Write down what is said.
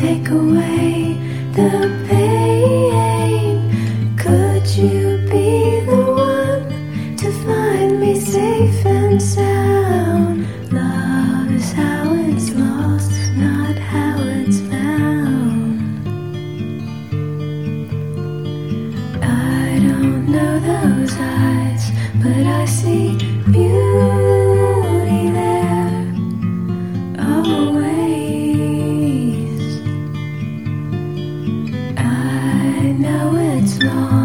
take away the pain. Could you be the one to find me safe and sound? Love is how it's lost, not how it's found. I don't know those eyes, but I see beauty there always. I know it's wrong.